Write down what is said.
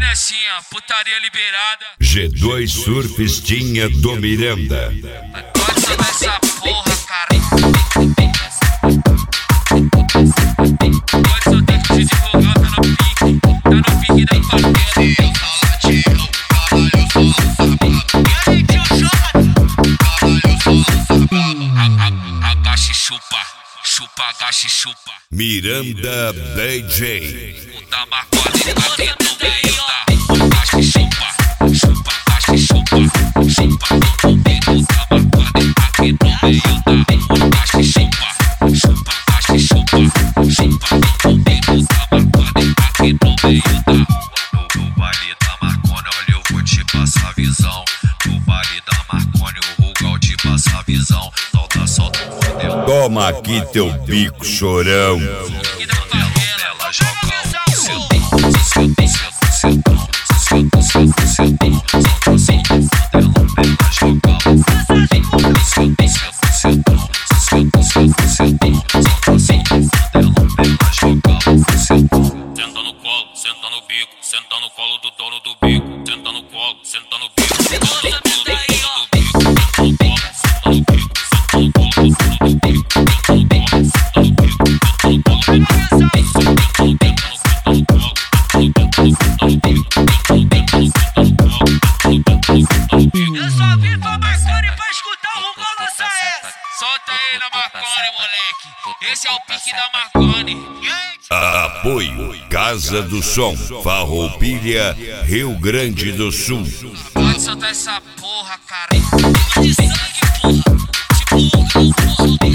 bagulho assim, ó, putaria liberada. G2 Surfistinha do Miranda. Pode soltar essa porra, cara. Pode soltar que o desenvolveu, tá no pique. Tá no pique da favela. Agache, chupa, chupa, agache, chupa. Miranda DJ. O da Marconi aqui no meio da. Agache, chupa, chupa, agache, chupa. Chupa no umbigo da Marconi aqui no meio da. Agache, chupa, chupa, agache, chupa. Chupa no umbigo da Marconi aqui no meio da. No baile da Marconi, olha, eu vou te passar a visão. No baile da Marconi, o Rugal te passa a visão. Solta, solta o fudeu. Toma aqui teu bico, chorão. Ela joga o seu Senta no colo, senta no bico, senta no colo do dono do bico. Senta no colo, senta no bico, senta no colo do dono do bico. Senta no colo, senta no bico, senta no colo do dono do bico. Senta no colo, senta no bico, senta no colo do dono do bico. Eu só vim pra Marconi pra escutar o Rugal lançar essa. Solta aí na Marconi, moleque. Esse é o pique da Marconi. Apoio Casa do Som, Farroupilha, Rio Grande do Sul. Pode soltar essa porra, cara. De sangue, porra. Tipo,